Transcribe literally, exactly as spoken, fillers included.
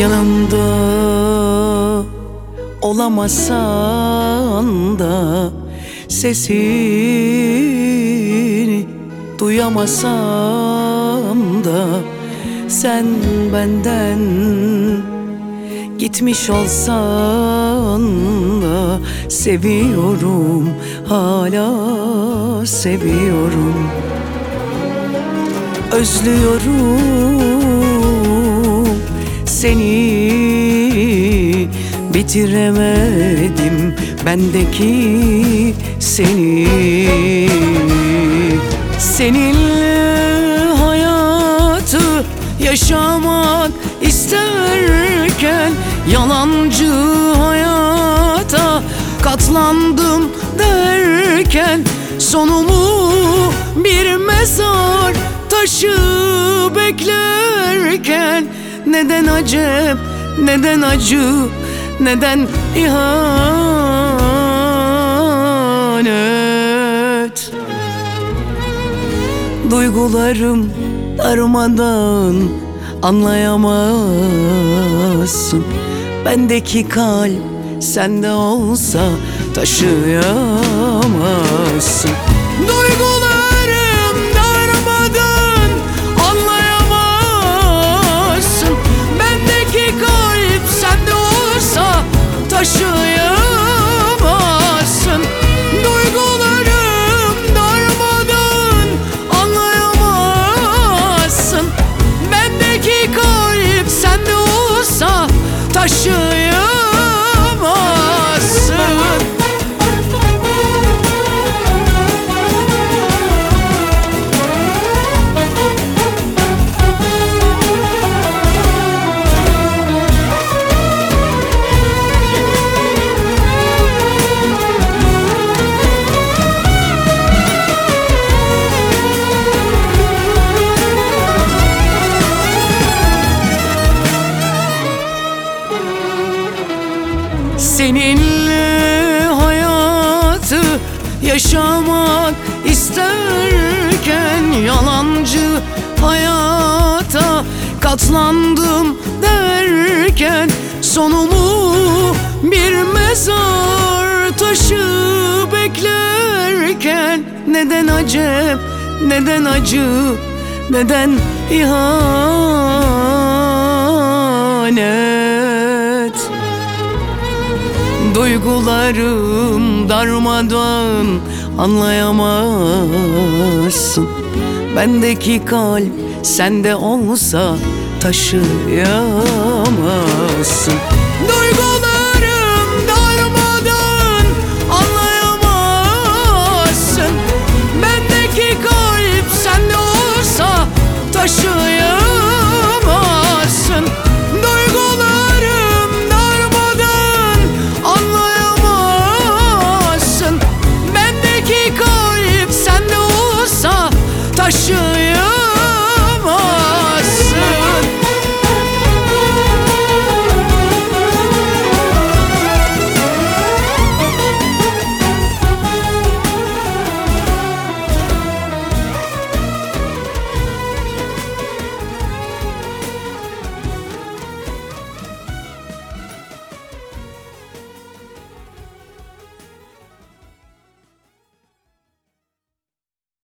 Yanımda olamasan da, sesini duyamasam da, sen benden gitmiş olsan da, seviyorum, hala seviyorum. Özlüyorum seni, bitiremedim bendeki seni. Seninle hayatı yaşamak isterken, yalancı hayata katlandım derken, sonumu bir mezar taşı beklerken, neden acep, neden acı, neden ihanet? Duygularım darmadan, anlayamazsın. Bendeki kalp sende olsa taşıyamazsın. Duygularım darmadan, anlayamazsın. Bendeki kalp sende olsa taşıyamazsın. Duygularım darmadan, anlayamazsın. Bendeki kalp sende olsa taşıyamazsın. Seninle hayatı yaşamak isterken, yalancı hayata katlandım derken, sonumu bir mezar taşı beklerken, neden acep, neden acı, neden ihanet? Duygularım darmadan, anlayamazsın. Bendeki kalp sende olsa taşıyamazsın.